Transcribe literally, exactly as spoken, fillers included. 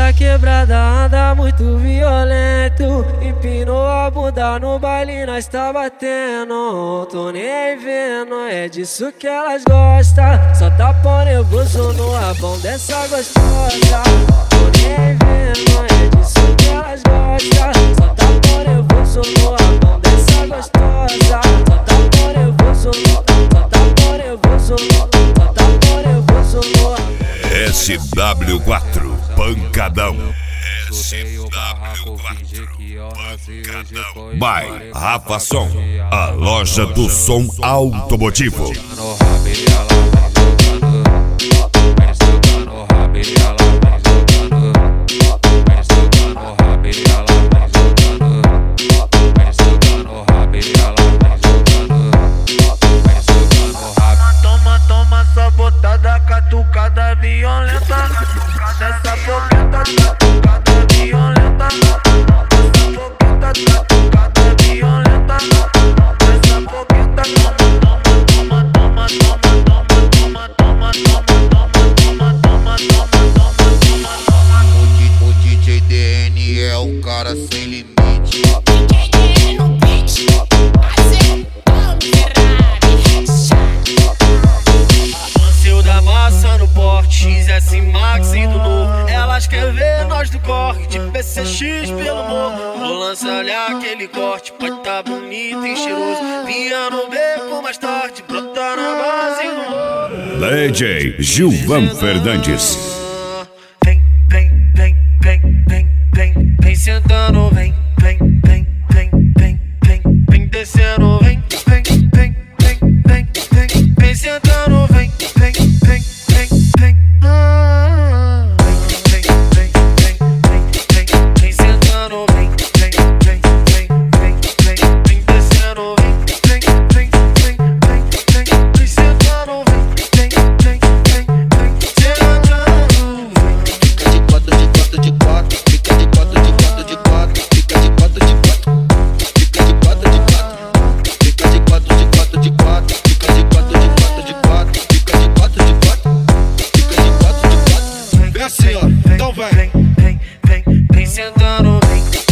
da quebrada anda muito violento. Empinou a bunda no baile, nós tá batendo. Tô nem vendo, é disso que elas gostam. Só tá pão nervoso no rabão dessa gostosa. Tô nem vendo, é disso que elas gostam. Só tá pão nervoso no rabão dessa gostosa. Só tá pão nervoso no, só tá pão nervoso no, só tá pão nervoso no. S W quatro Pancadão. S W quatro Pancadão. By Rafa Som, a loja do som automotivo. Toma, toma, sabotada, catucada violenta. Dessa boqueta, catucada violenta. Dessa boqueta, catucada violenta. Dessa boqueta, toma, toma, toma, toma, toma, toma, toma, toma, toma, toma, toma, toma, toma. O D J D N é o cara sem limite. X S Max e do novo. Elas querem ver nós do corre de P C X pelo morro. No lance olhar aquele corte, pode tá bonito e cheiroso. Vinha no beco mais tarde, brotar na base do morro. D J Gilvan Fernandes. Vem, vem, vem, vem, vem, vem, vem sentando, vem, vem, vem, vem, vem, vem, vem descendo, vem, vem, vem, vem, vem, vem, vem sentando, vem, vem, vem. Então vem, vem, vem, vem sentando, vem.